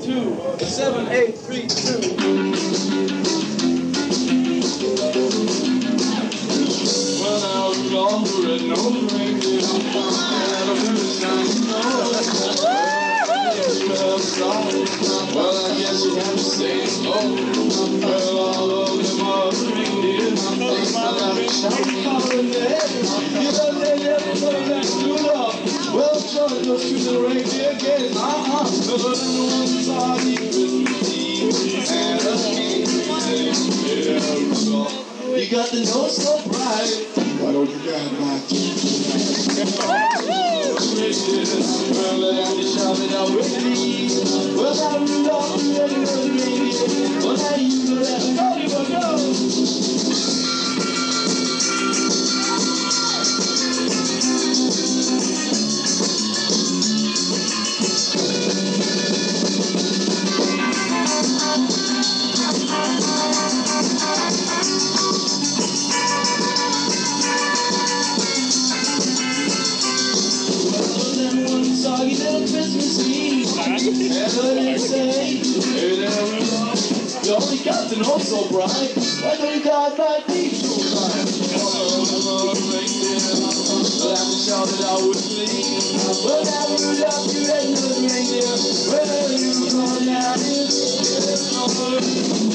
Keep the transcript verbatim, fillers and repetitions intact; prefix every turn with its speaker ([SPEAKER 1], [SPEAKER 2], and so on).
[SPEAKER 1] two, seven, eight, three, two. Well, now it's all the red-nosed reindeer had a very nice nose. Well, I guess you have to say, oh, well, all of them are reindeer. They smell like shouting holiday. You know, they never know that Rudolph. Well, George goes to the reindeer game. Uh-huh. The little ones are the Christmas Eve. And a king sings, yeah, Rudolph. You got the nose so bright. Why don't you guys my teeth? Well, I have to shout it out with me. Well, now Rudolph, you ready for the reindeer? Well, now you know that party will go. Soggy little Christmas Eve. And what did it say? Hey there, Rudolph. You only got the nose so bright. Why don't you got my teeth so bright? Well, I have to shout it out with me. Well, now Rudolph, you ain't no reindeer. Well, you come down here.